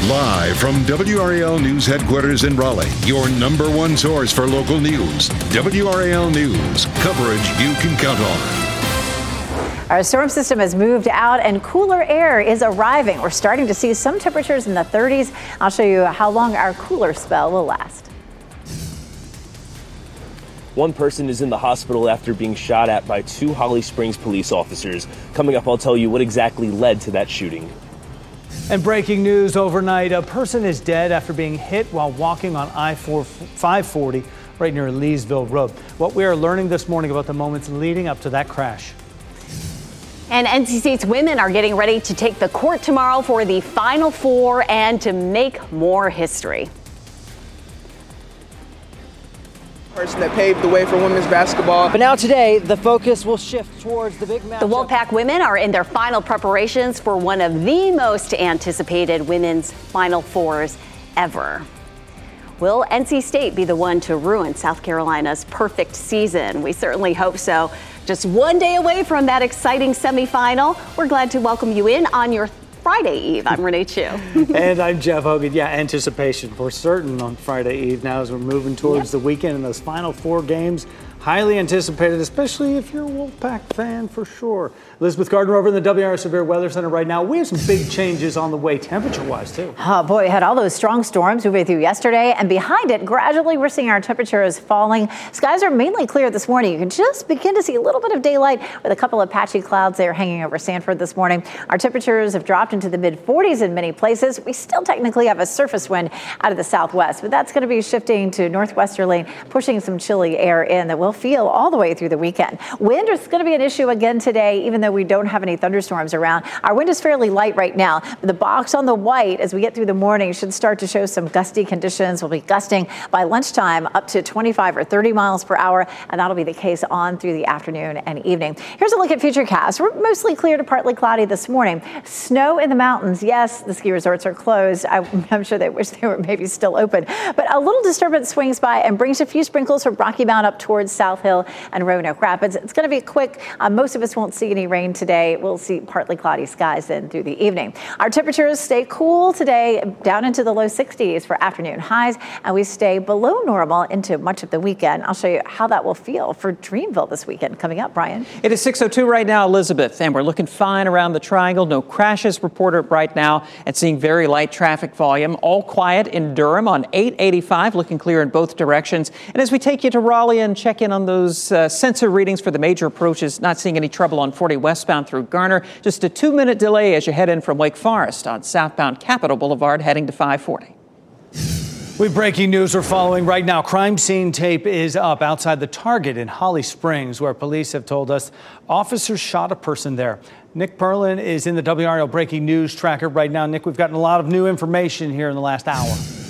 Live from WRAL News Headquarters in Raleigh, your number one source for local news. WRAL News, coverage you can count on. Our storm system has moved out and cooler air is arriving. We're starting to see some temperatures in the 30s. I'll show you how long our cooler spell will last. One person is in the hospital after being shot at by two Holly Springs police officers. Coming up, I'll tell you what exactly led to that shooting. And breaking news overnight, a person is dead after being hit while walking on I-540 right near Leesville Road. What we are learning this morning about the moments leading up to that crash. And NC State's women are getting ready to take the court tomorrow for the Final Four and to make more history. Person that paved the way for women's basketball. But now today, the focus will shift towards the big match. The Wolfpack women are in their final preparations for one of the most anticipated women's Final Fours ever. Will NC State be the one to ruin South Carolina's perfect season? We certainly hope so. Just one day away from that exciting semifinal. We're glad to welcome you in on your Friday Eve. I'm Renee Chu. And I'm Jeff Hogan. Yeah, anticipation for certain on Friday Eve now as we're moving towards the weekend and those final four games. Highly anticipated, especially if you're a Wolfpack fan for sure. Elizabeth Gardner over in the WRAL Severe Weather Center right now. We have some big changes on the way temperature-wise, too. Oh, boy, we had all those strong storms moving through yesterday, and behind it, gradually we're seeing our temperatures falling. Skies are mainly clear this morning. You can just begin to see a little bit of daylight with a couple of patchy clouds there hanging over Sanford this morning. Our temperatures have dropped into the mid-40s in many places. We still technically have a surface wind out of the southwest, but that's going to be shifting to northwesterly, pushing some chilly air in that will feel all the way through the weekend. Wind is going to be an issue again today, even though we don't have any thunderstorms around. Our wind is fairly light right now. The box on the white as we get through the morning should start to show some gusty conditions. We'll be gusting by lunchtime up to 25 or 30 miles per hour, and that'll be the case on through the afternoon and evening. Here's a look at Futurecast. We're mostly clear to partly cloudy this morning. Snow in the mountains. Yes, the ski resorts are closed. I'm sure they wish they were maybe still open, but a little disturbance swings by and brings a few sprinkles from Rocky Mount up towards South Hill and Roanoke Rapids. It's going to be quick. Most of us won't see any rain today. We'll see partly cloudy skies then through the evening. Our temperatures stay cool today, down into the low 60s for afternoon highs, and we stay below normal into much of the weekend. I'll show you how that will feel for Dreamville this weekend. Coming up, Brian. It is 6:02 right now, Elizabeth, and we're looking fine around the triangle. No crashes reported right now, and seeing very light traffic volume. All quiet in Durham on 885, looking clear in both directions. And as we take you to Raleigh and check in on those sensor readings for the major approaches, not seeing any trouble on 40 westbound through Garner. Just a 2-minute delay as you head in from Wake Forest on southbound Capitol Boulevard heading to 540. With breaking news we're following right now. Crime scene tape is up outside the Target in Holly Springs, where police have told us officers shot a person there. Nick Perlin is in the WRAL breaking news tracker right now. Nick, we've gotten a lot of new information here in the last hour.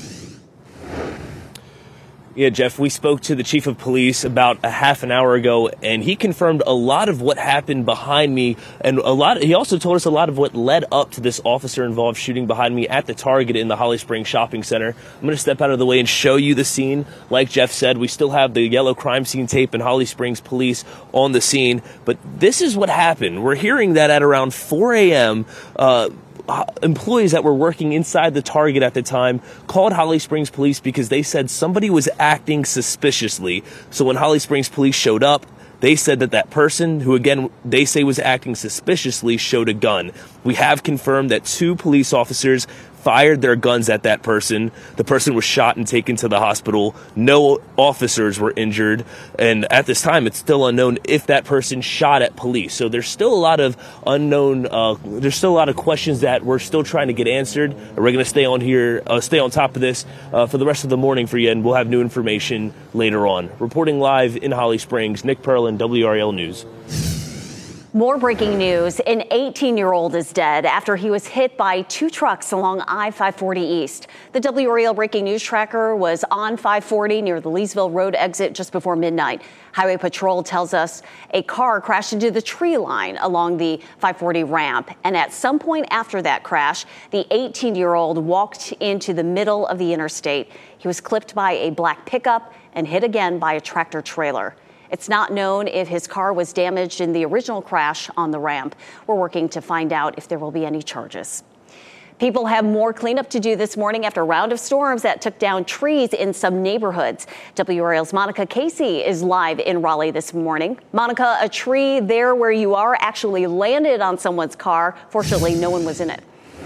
Yeah, Jeff, we spoke to the chief of police about a half an hour ago, and he confirmed a lot of what happened behind me, and he also told us a lot of what led up to this officer-involved shooting behind me at the Target in the Holly Springs Shopping Center. I'm going to step out of the way and show you the scene. Like Jeff said, we still have the yellow crime scene tape and Holly Springs police on the scene, but this is what happened. We're hearing that at around 4 a.m., employees that were working inside the Target at the time called Holly Springs police because they said somebody was acting suspiciously. So when Holly Springs police showed up, they said that that person, who again they say was acting suspiciously, showed a gun. We have confirmed that 2 police officers fired their guns at that person. The person was shot and taken to the hospital. No officers were injured. And at this time, it's still unknown if that person shot at police. So there's still a lot of unknown, there's still a lot of questions that we're still trying to get answered. We're going to stay on top of this for the rest of the morning for you, and we'll have new information later on. Reporting live in Holly Springs, Nick Perlin, WRAL News. More breaking news. An 18-year-old is dead after he was hit by 2 trucks along I-540 East. The WRAL breaking news tracker was on 540 near the Leesville Road exit just before midnight. Highway Patrol tells us a car crashed into the tree line along the 540 ramp. And at some point after that crash, the 18-year-old walked into the middle of the interstate. He was clipped by a black pickup and hit again by a tractor trailer. It's not known if his car was damaged in the original crash on the ramp. We're working to find out if there will be any charges. People have more cleanup to do this morning after a round of storms that took down trees in some neighborhoods. WRAL's Monica Casey is live in Raleigh this morning. Monica, a tree there where you are actually landed on someone's car. Fortunately, no one was in it.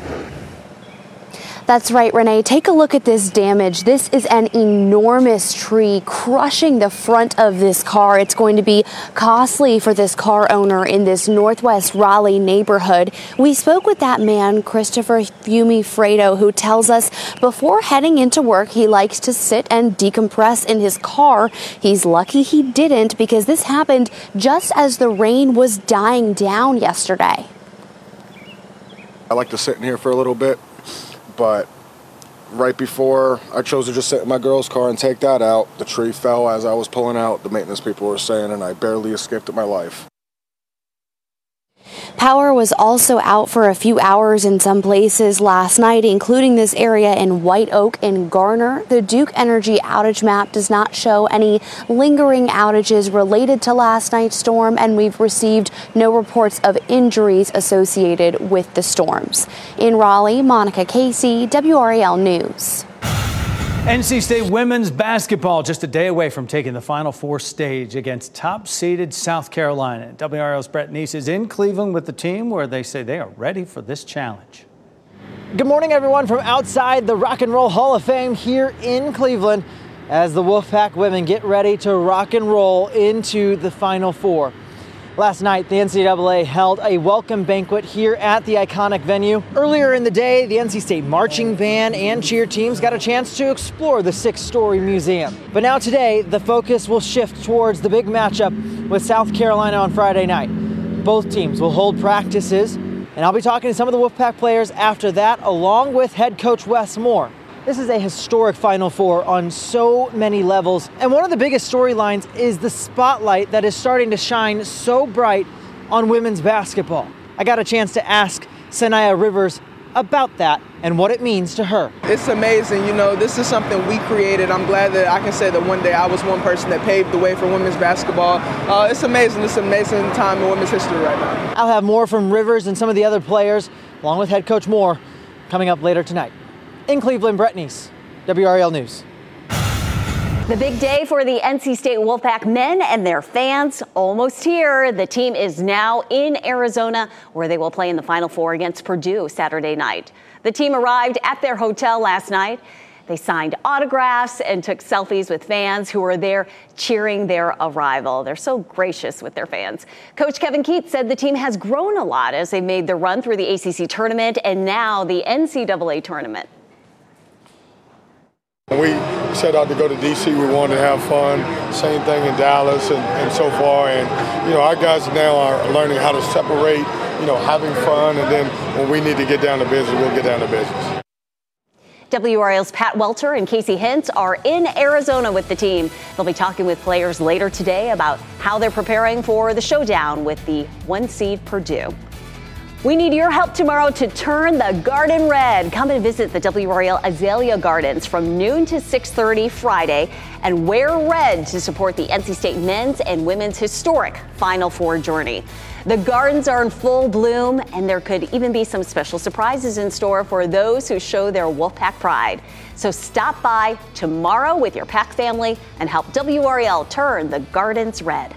That's right, Renee. Take a look at this damage. This is an enormous tree crushing the front of this car. It's going to be costly for this car owner in this Northwest Raleigh neighborhood. We spoke with that man, Christopher Fiumifredo, who tells us before heading into work, he likes to sit and decompress in his car. He's lucky he didn't because this happened just as the rain was dying down yesterday. I like to sit in here for a little bit. But right before I chose to just sit in my girl's car and take that out, the tree fell as I was pulling out, the maintenance people were saying, and I barely escaped with my life. Power was also out for a few hours in some places last night, including this area in White Oak and Garner. The Duke Energy outage map does not show any lingering outages related to last night's storm, and we've received no reports of injuries associated with the storms. In Raleigh, Monica Casey, WRAL News. NC State women's basketball just a day away from taking the Final Four stage against top-seeded South Carolina. WRAL's Brett Neese is in Cleveland with the team where they say they are ready for this challenge. Good morning, everyone, from outside the Rock and Roll Hall of Fame here in Cleveland as the Wolfpack women get ready to rock and roll into the Final Four. Last night, the NCAA held a welcome banquet here at the iconic venue. Earlier in the day, the NC State marching band and cheer teams got a chance to explore the six-story museum. But now today, the focus will shift towards the big matchup with South Carolina on Friday night. Both teams will hold practices, and I'll be talking to some of the Wolfpack players after that, along with head coach Wes Moore. This is a historic Final Four on so many levels, and one of the biggest storylines is the spotlight that is starting to shine so bright on women's basketball. I got a chance to ask Sanaya Rivers about that and what it means to her. It's amazing. You know, this is something we created. I'm glad that I can say that one day I was one person that paved the way for women's basketball. It's amazing. It's an amazing time in women's history right now. I'll have more from Rivers and some of the other players, along with head coach Moore, coming up later tonight. In Cleveland, Brett Neese, WRAL News. The big day for the NC State Wolfpack men and their fans almost here. The team is now in Arizona, where they will play in the Final Four against Purdue Saturday night. The team arrived at their hotel last night. They signed autographs and took selfies with fans who were there cheering their arrival. They're so gracious with their fans. Coach Kevin Keatts said the team has grown a lot as they made the run through the ACC tournament and now the NCAA tournament. When we set out to go to D.C., we wanted to have fun. Same thing in Dallas and so far. And, you know, our guys now are learning how to separate, you know, having fun. And then when we need to get down to business, we'll get down to business. WRAL's Pat Welter and Casey Hintz are in Arizona with the team. They'll be talking with players later today about how they're preparing for the showdown with the 1-seed Purdue. We need your help tomorrow to turn the garden red. Come and visit the WRAL Azalea Gardens from noon to 6:30 Friday and wear red to support the NC State men's and women's historic Final Four journey. The gardens are in full bloom, and there could even be some special surprises in store for those who show their Wolfpack pride. So stop by tomorrow with your Pack family and help WRAL turn the gardens red.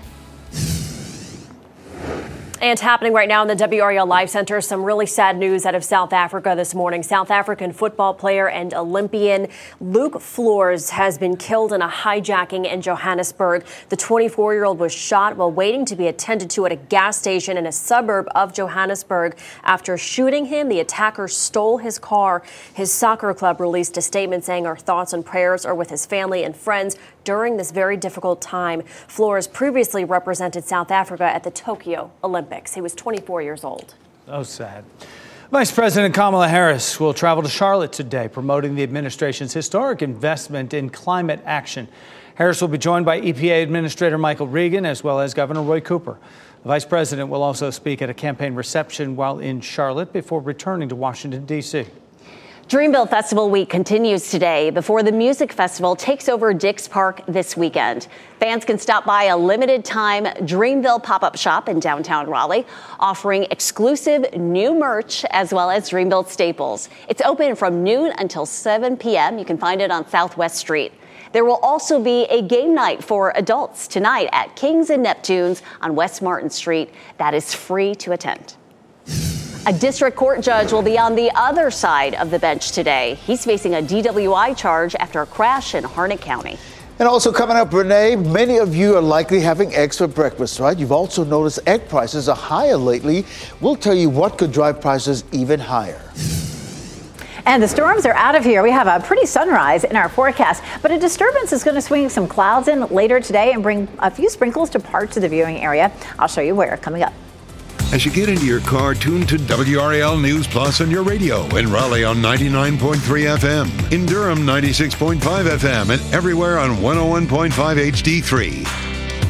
And happening right now in the WRAL Live Center, some really sad news out of South Africa this morning. South African football player and Olympian Luke Floors has been killed in a hijacking in Johannesburg. The 24-year-old was shot while waiting to be attended to at a gas station in a suburb of Johannesburg. After shooting him, the attacker stole his car. His soccer club released a statement saying, "Our thoughts and prayers are with his family and friends during this very difficult time." Floors previously represented South Africa at the Tokyo Olympics. He was 24 years old. Oh, sad. Vice President Kamala Harris will travel to Charlotte today, promoting the administration's historic investment in climate action. Harris will be joined by EPA Administrator Michael Regan, as well as Governor Roy Cooper. The vice president will also speak at a campaign reception while in Charlotte before returning to Washington, D.C. Dreamville Festival Week continues today before the music festival takes over Dix Park this weekend. Fans can stop by a limited-time Dreamville pop-up shop in downtown Raleigh, offering exclusive new merch as well as Dreamville staples. It's open from noon until 7 p.m. You can find it on Southwest Street. There will also be a game night for adults tonight at Kings and Neptunes on West Martin Street. That is free to attend. A district court judge will be on the other side of the bench today. He's facing a DWI charge after a crash in Harnett County. And also coming up, Renee, many of you are likely having eggs for breakfast, right? You've also noticed egg prices are higher lately. We'll tell you what could drive prices even higher. And the storms are out of here. We have a pretty sunrise in our forecast, but a disturbance is going to swing some clouds in later today and bring a few sprinkles to parts of the viewing area. I'll show you where coming up. As you get into your car, tune to WRAL News Plus on your radio. In Raleigh on 99.3 FM. In Durham, 96.5 FM. And everywhere on 101.5 HD3.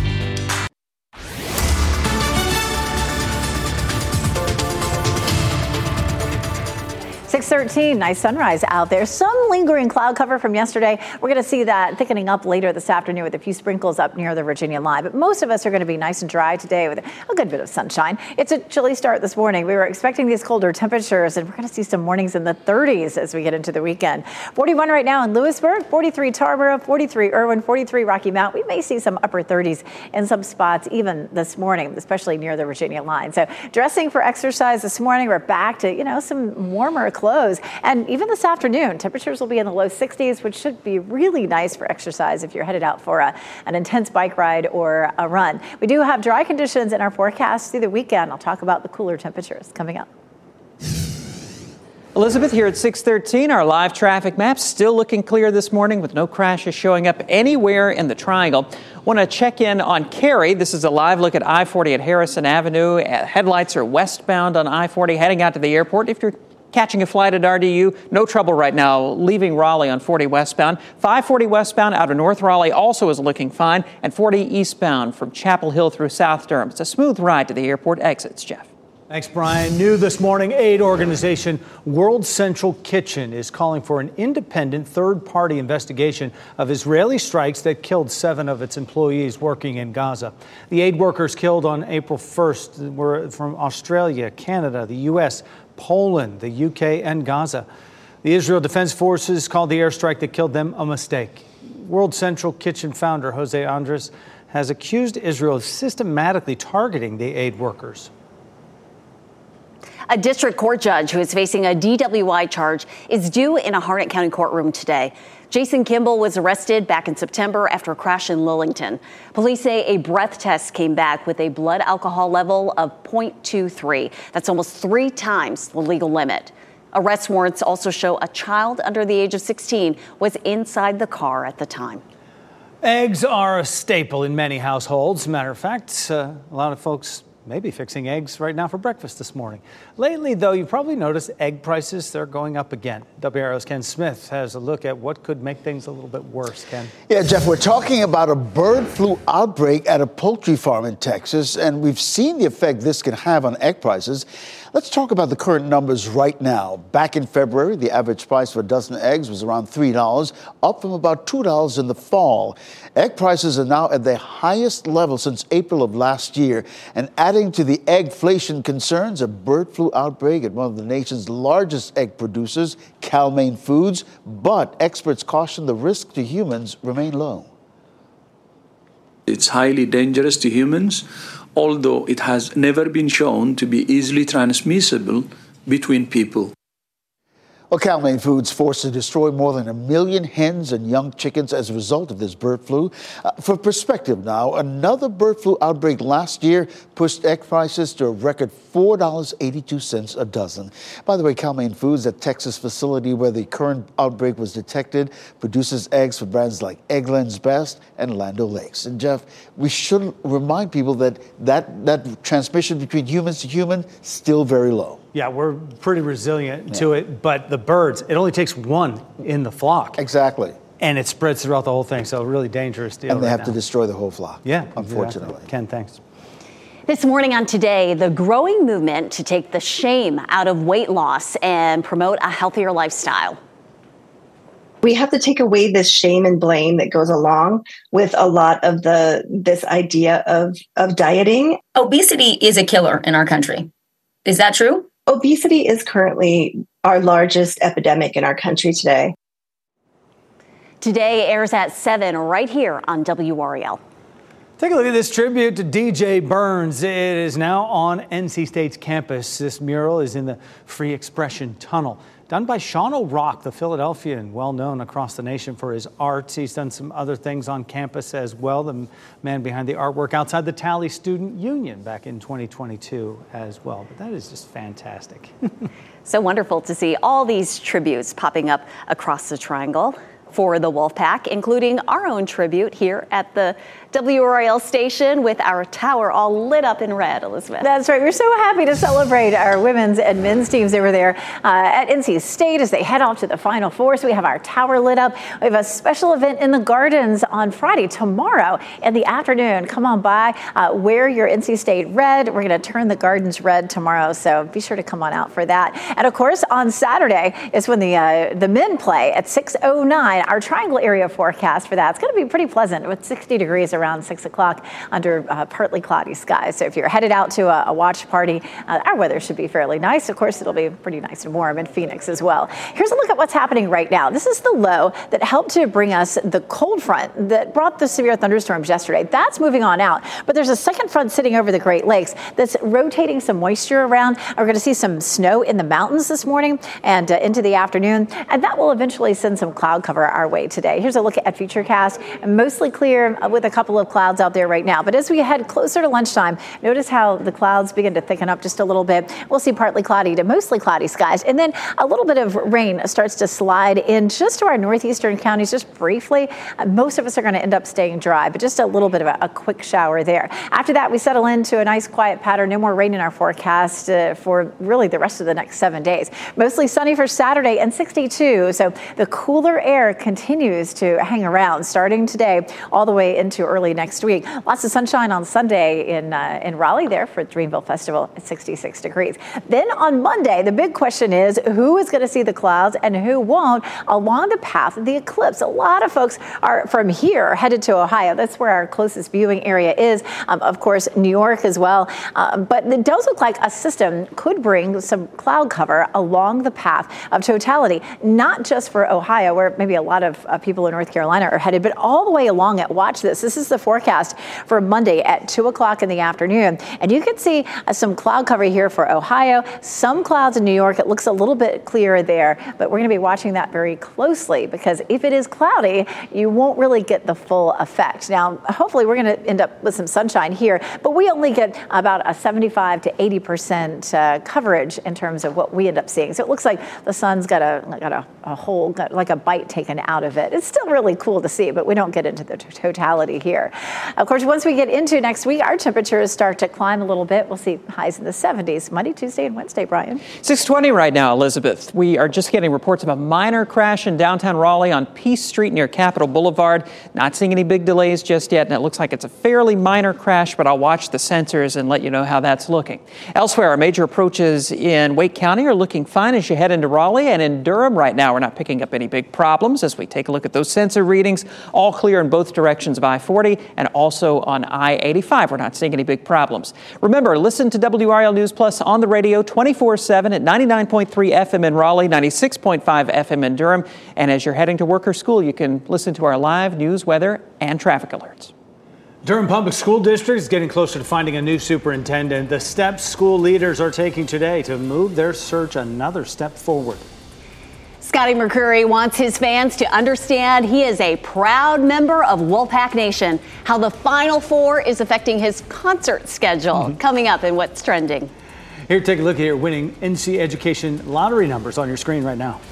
6:13, nice sunrise out there. Some lingering cloud cover from yesterday. We're going to see that thickening up later this afternoon with a few sprinkles up near the Virginia line. But most of us are going to be nice and dry today with a good bit of sunshine. It's a chilly start this morning. We were expecting these colder temperatures, and we're going to see some mornings in the 30s as we get into the weekend. 41 right now in Lewisburg, 43 Tarboro, 43 Irwin, 43 Rocky Mount. We may see some upper 30s in some spots even this morning, especially near the Virginia line. So dressing for exercise this morning, we're back to, some warmer clothes. And even this afternoon, temperatures will be in the low 60s, which should be really nice for exercise if you're headed out for an intense bike ride or a run. We do have dry conditions in our forecast through the weekend. I'll talk about the cooler temperatures coming up. Elizabeth here at 6:13. Our live traffic maps still looking clear this morning with no crashes showing up anywhere in the triangle. Want to check in on Cary. This is a live look at I-40 at Harrison Avenue. Headlights are westbound on I-40 heading out to the airport. If you're catching a flight at RDU, no trouble right now leaving Raleigh on 40 westbound. 540 westbound out of North Raleigh also is looking fine, and 40 eastbound from Chapel Hill through South Durham. It's a smooth ride to the airport exits, Jeff. Thanks, Brian. New this morning, aid organization World Central Kitchen is calling for an independent third-party investigation of Israeli strikes that killed 7 of its employees working in Gaza. The aid workers killed on April 1st were from Australia, Canada, the U.S., Poland, the UK, and Gaza. The Israel Defense Forces called the airstrike that killed them a mistake. World Central Kitchen founder Jose Andres has accused Israel of systematically targeting the aid workers. A district court judge who is facing a DWI charge is due in a Harnett County courtroom today. Jason Kimball was arrested back in September after a crash in Lillington. Police say a breath test came back with a blood alcohol level of 0.23. That's almost 3 times the legal limit. Arrest warrants also show a child under the age of 16 was inside the car at the time. Eggs are a staple in many households. Matter of fact, a lot of folks may be fixing eggs right now for breakfast this morning. Lately, though, you've probably noticed egg prices, they're going up again. WRAL's Ken Smith has a look at what could make things a little bit worse. Ken? Yeah, Jeff, we're talking about a bird flu outbreak at a poultry farm in Texas, and we've seen the effect this can have on egg prices. Let's talk about the current numbers right now. Back in February, the average price for a dozen eggs was around $3, up from about $2 in the fall. Egg prices are now at their highest level since April of last year. And adding to the eggflation concerns, a bird flu outbreak at one of the nation's largest egg producers, Cal-Maine Foods. But experts caution the risk to humans remain low. It's highly dangerous to humans, although it has never been shown to be easily transmissible between people. Well, Cal-Maine Foods forced to destroy more than 1 million hens and young chickens as a result of this bird flu. For perspective now, another bird flu outbreak last year pushed egg prices to a record $4.82 a dozen. By the way, Cal-Maine Foods, a Texas facility where the current outbreak was detected, produces eggs for brands like Eggland's Best and Land O'Lakes. And Jeff, we should remind people that transmission between humans to human still very low. Yeah, we're pretty resilient to it, but the birds, it only takes one in the flock. Exactly. And it spreads throughout the whole thing, so a really dangerous deal. And they have to destroy the whole flock. Yeah, unfortunately. Exactly. Ken, thanks. This morning on Today, the growing movement to take the shame out of weight loss and promote a healthier lifestyle. We have to take away this shame and blame that goes along with a lot of this idea of dieting. Obesity is a killer in our country. Is that true? Obesity is currently our largest epidemic in our country today. Today airs at 7 right here on WRAL. Take a look at this tribute to DJ Burns. It is now on NC State's campus. This mural is in the Free Expression Tunnel, done by Sean O'Rourke, the Philadelphian, well known across the nation for his arts. He's done some other things on campus as well. The man behind the artwork outside the Tally Student Union back in 2022 as well. But that is just fantastic. So wonderful to see all these tributes popping up across the Triangle for the Wolfpack, including our own tribute here at the WRAL station with our tower all lit up in red, Elizabeth. That's right. We're so happy to celebrate our women's and men's teams over there at NC State as they head off to the Final Four. So we have our tower lit up. We have a special event in the Gardens on Friday, tomorrow in the afternoon. Come on by, wear your NC State red. We're going to turn the Gardens red tomorrow, so be sure to come on out for that. And of course, on Saturday is when the men play at 6:09. Our Triangle area forecast for that. It's going to be pretty pleasant with 60 degrees around 6 o'clock under partly cloudy skies. So if you're headed out to a watch party, our weather should be fairly nice. Of course, it'll be pretty nice and warm in Phoenix as well. Here's a look at what's happening right now. This is the low that helped to bring us the cold front that brought the severe thunderstorms yesterday. That's moving on out. But there's a second front sitting over the Great Lakes that's rotating some moisture around. We're going to see some snow in the mountains this morning and into the afternoon. And that will eventually send some cloud cover our way today. Here's a look at Futurecast. Mostly clear with a couple of clouds out there right now. But as we head closer to lunchtime, notice how the clouds begin to thicken up just a little bit. We'll see partly cloudy to mostly cloudy skies. And then a little bit of rain starts to slide in just to our northeastern counties, just briefly. Most of us are going to end up staying dry, but just a little bit of a quick shower there. After that, we settle into a nice quiet pattern. No more rain in our forecast for really the rest of the next 7 days. Mostly sunny for Saturday and 62. So the cooler air continues to hang around starting today all the way into early next week. Lots of sunshine on Sunday in Raleigh there for Dreamville Festival at 66 degrees. Then on Monday, the big question is who is going to see the clouds and who won't along the path of the eclipse. A lot of folks are from here headed to Ohio. That's where our closest viewing area is. Of course, New York as well. But it does look like a system could bring some cloud cover along the path of totality, not just for Ohio, where maybe a lot of people in North Carolina are headed, but all the way along it. Watch this. This is the forecast for Monday at 2 o'clock in the afternoon. And you can see some cloud cover here for Ohio, some clouds in New York. It looks a little bit clearer there, but we're going to be watching that very closely because if it is cloudy, you won't really get the full effect. Now, hopefully we're going to end up with some sunshine here, but we only get about a 75 to 80% coverage in terms of what we end up seeing. So it looks like the sun's got a whole, like a bite taken out of it. It's still really cool to see, but we don't get into the totality here. Of course, once we get into next week, our temperatures start to climb a little bit. We'll see highs in the 70s Monday, Tuesday, and Wednesday, Brian. 6:20 right now, Elizabeth. We are just getting reports of a minor crash in downtown Raleigh on Peace Street near Capitol Boulevard. Not seeing any big delays just yet, and it looks like it's a fairly minor crash, but I'll watch the sensors and let you know how that's looking. Elsewhere, our major approaches in Wake County are looking fine as you head into Raleigh, and in Durham right now, we're not picking up any big problems as we take a look at those sensor readings. All clear in both directions of I-40 and also on I-85. We're not seeing any big problems. Remember, listen to WRAL News Plus on the radio 24/7 at 99.3 FM in Raleigh, 96.5 FM in Durham. And as you're heading to work or school, you can listen to our live news, weather, and traffic alerts. Durham Public School District is getting closer to finding a new superintendent. The steps school leaders are taking today to move their search another step forward. Scotty McCreery wants his fans to understand he is a proud member of Wolfpack Nation, how the Final Four is affecting his concert schedule. Coming up in What's Trending. Here, take a look at your winning NC Education lottery numbers on your screen right now.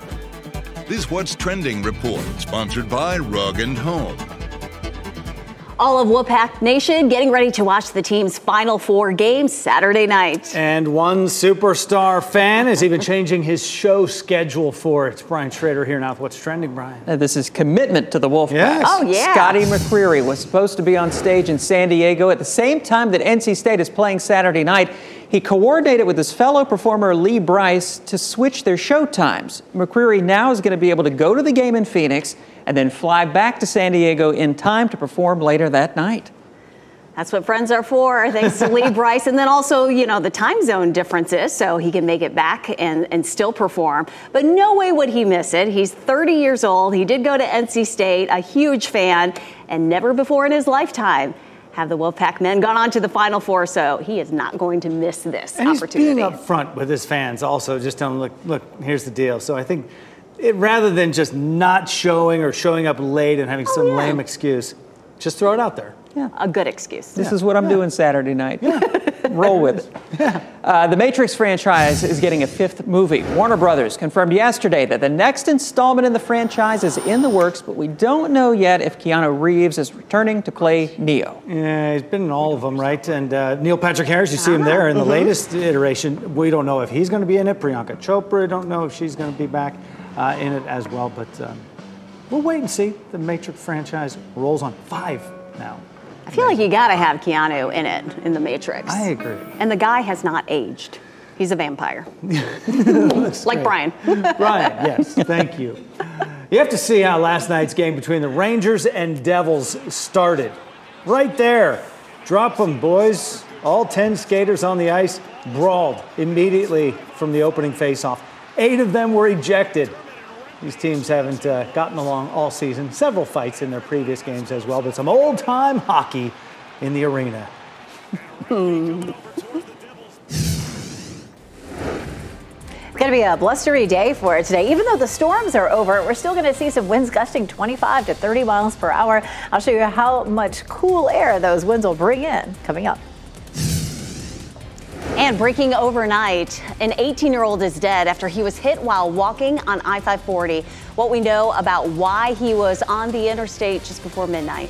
This What's Trending report, sponsored by Rug & Home. All of Wolfpack Nation getting ready to watch the team's Final Four games Saturday night. And one superstar fan is even changing his show schedule for it. It's Brian Schrader here now with What's Trending, Brian. This is commitment to the Wolfpack. Yes. Oh, yeah. Scotty McCreery was supposed to be on stage in San Diego at the same time that NC State is playing Saturday night. He coordinated with his fellow performer Lee Brice to switch their show times. McCreery now is going to be able to go to the game in Phoenix and then fly back to San Diego in time to perform later that night. That's what friends are for, thanks to Lee Brice. And then also, the time zone differences, so he can make it back and still perform. But no way would he miss it. He's 30 years old. He did go to NC State, a huge fan, and never before in his lifetime have the Wolfpack men gone on to the Final Four, so he is not going to miss this opportunity. He's being up front with his fans also, just telling them, look, here's the deal. So I think rather than just not showing or showing up late and having some lame excuse, just throw it out there. Yeah. A good excuse. This is what I'm doing Saturday night. Roll with it. The Matrix franchise is getting a fifth movie. Warner Brothers confirmed yesterday that the next installment in the franchise is in the works, but we don't know yet if Keanu Reeves is returning to play Neo. Yeah, he's been in all of them, right? And Neil Patrick Harris, you see him there in the latest iteration. We don't know if he's going to be in it. Priyanka Chopra, don't know if she's going to be back in it as well. But we'll wait and see. The Matrix franchise rolls on 5 now. I feel like you got to have Keanu in it, in The Matrix. I agree. And the guy has not aged. He's a vampire. Like Brian. Brian, yes. Thank you. You have to see how last night's game between the Rangers and Devils started. Right there. Drop them, boys. All 10 skaters on the ice brawled immediately from the opening faceoff. 8 of them were ejected. These teams haven't gotten along all season. Several fights in their previous games as well, but some old-time hockey in the arena. It's going to be a blustery day for it today. Even though the storms are over, we're still going to see some winds gusting 25 to 30 miles per hour. I'll show you how much cool air those winds will bring in coming up. And breaking overnight, an 18-year-old is dead after he was hit while walking on I-540. What we know about why he was on the interstate just before midnight.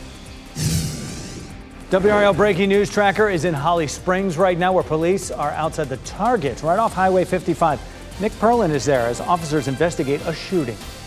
WRAL Breaking News Tracker is in Holly Springs right now, where police are outside the Target right off Highway 55. Nick Perlin is there as officers investigate a shooting.